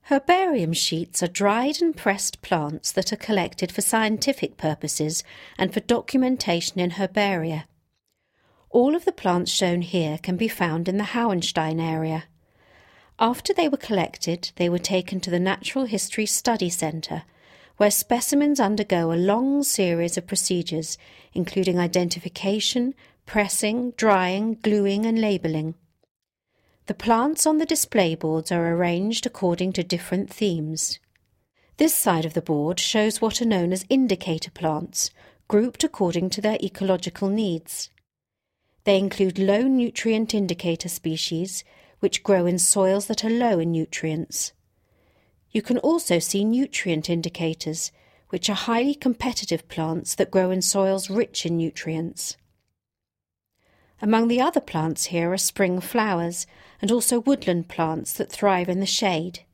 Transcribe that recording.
Herbarium sheets are dried and pressed plants that are collected for scientific purposes and for documentation in herbaria. All of the plants shown here can be found in the Hauenstein area. After they were collected, they were taken to the Natural History Study Centre, where specimens undergo a long series of procedures, including identification, pressing, drying, gluing and labelling. The plants on the display boards are arranged according to different themes. This side of the board shows what are known as indicator plants, grouped according to their ecological needs. They include low nutrient indicator species, which grow in soils that are low in nutrients. You can also see nutrient indicators, which are highly competitive plants that grow in soils rich in nutrients. Among the other plants here are spring flowers and also woodland plants that thrive in the shade.